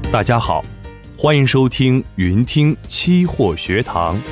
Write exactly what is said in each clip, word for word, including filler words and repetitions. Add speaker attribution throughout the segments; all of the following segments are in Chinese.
Speaker 1: 大家好，欢迎收听云听期货学堂。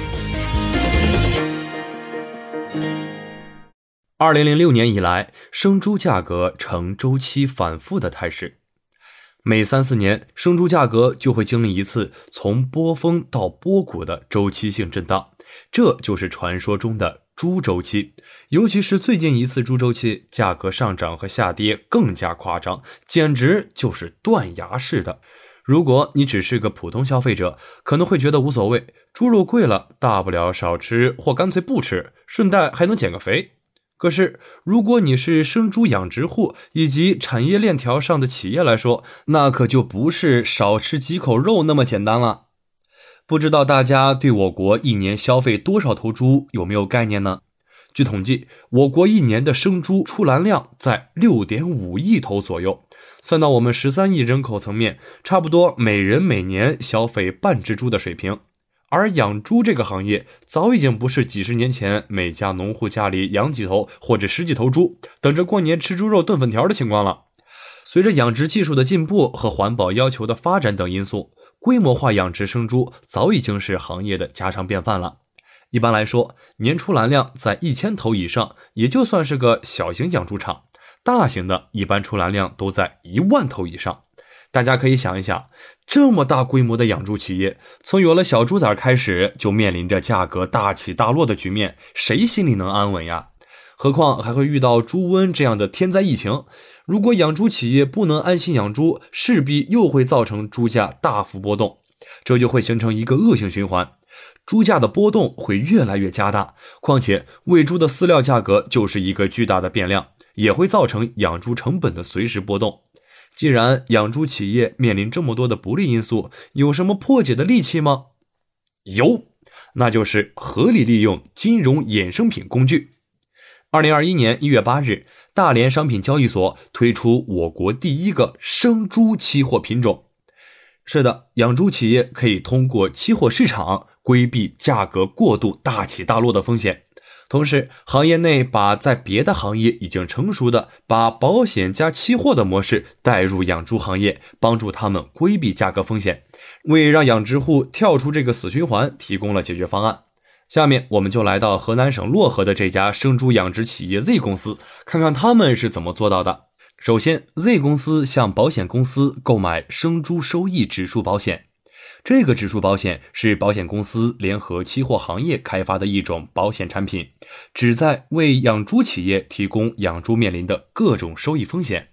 Speaker 1: 二零零六年以来，生猪价格呈周期反复的态势。每三四年，生猪价格就会经历一次从波峰到波谷的周期性震荡，这就是传说中的猪周期。尤其是最近一次猪周期，价格上涨和下跌更加夸张，简直就是断崖式的。如果你只是个普通消费者，可能会觉得无所谓，猪肉贵了，大不了少吃或干脆不吃，顺带还能减个肥。可是如果你是生猪养殖户以及产业链条上的企业来说，那可就不是少吃几口肉那么简单了。不知道大家对我国一年消费多少头猪有没有概念呢？据统计，我国一年的生猪出栏量在 六点五亿头左右，算到我们十三亿人口层面，差不多每人每年消费半只猪的水平。而养猪这个行业早已经不是几十年前每家农户家里养几头或者十几头猪，等着过年吃猪肉炖粉条的情况了。随着养殖技术的进步和环保要求的发展等因素，规模化养殖生猪早已经是行业的家常便饭了。一般来说，年出栏量在一千头以上，也就算是个小型养猪场，大型的一般出栏量都在一万头以上。大家可以想一想，这么大规模的养猪企业，从有了小猪崽开始，就面临着价格大起大落的局面，谁心里能安稳呀？何况还会遇到猪瘟这样的天灾疫情，如果养猪企业不能安心养猪，势必又会造成猪价大幅波动，这就会形成一个恶性循环，猪价的波动会越来越加大。况且喂猪的饲料价格就是一个巨大的变量，也会造成养猪成本的随时波动。既然养猪企业面临这么多的不利因素，有什么破解的利器吗？有，那就是合理利用金融衍生品工具。二零二一年一月八日，大连商品交易所推出我国第一个生猪期货品种。是的，养猪企业可以通过期货市场规避价格过度大起大落的风险。同时，行业内把在别的行业已经成熟的把保险加期货的模式带入养猪行业，帮助他们规避价格风险，为让养殖户跳出这个死循环提供了解决方案。下面我们就来到河南省漯河的这家生猪养殖企业 Z 公司，看看他们是怎么做到的。首先， Z 公司向保险公司购买生猪收益指数保险。这个指数保险是保险公司联合期货行业开发的一种保险产品，旨在为养猪企业提供养猪面临的各种收益风险。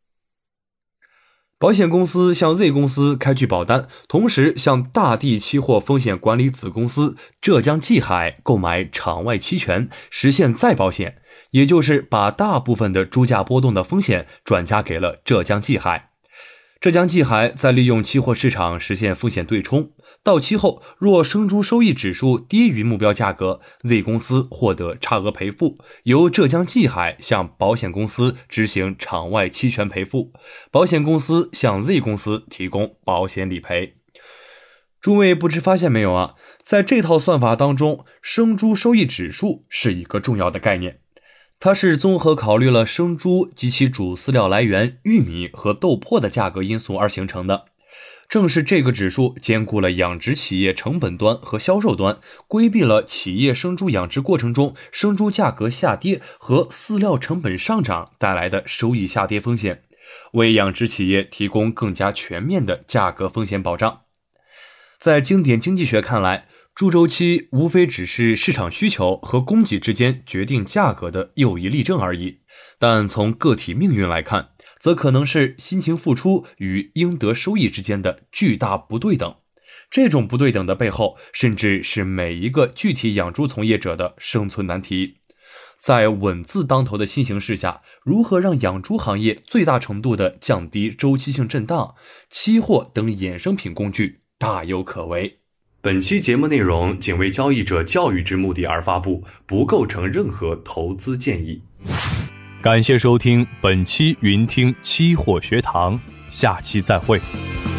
Speaker 1: 保险公司向 Z 公司开具保单，同时向大地期货风险管理子公司浙江济海购买场外期权，实现再保险，也就是把大部分的猪价波动的风险转嫁给了浙江济海。浙江济海再利用期货市场实现风险对冲，到期后若生猪收益指数低于目标价格， Z 公司获得差额赔付，由浙江济海向保险公司执行场外期权赔付，保险公司向 Z 公司提供保险理赔。诸位不知发现没有啊，在这套算法当中，生猪收益指数是一个重要的概念。它是综合考虑了生猪及其主饲料来源玉米和豆粕的价格因素而形成的。正是这个指数兼顾了养殖企业成本端和销售端，规避了企业生猪养殖过程中生猪价格下跌和饲料成本上涨带来的收益下跌风险，为养殖企业提供更加全面的价格风险保障。在经典经济学看来，猪周期无非只是市场需求和供给之间决定价格的又一例证而已，但从个体命运来看，则可能是辛勤付出与应得收益之间的巨大不对等。这种不对等的背后，甚至是每一个具体养猪从业者的生存难题。在稳字当头的新形势下，如何让养猪行业最大程度地降低周期性震荡，期货等衍生品工具大有可为。本期节目内容仅为交易者教育之目的而发布，不构成任何投资建议。感谢收听本期云听期货学堂，下期再会。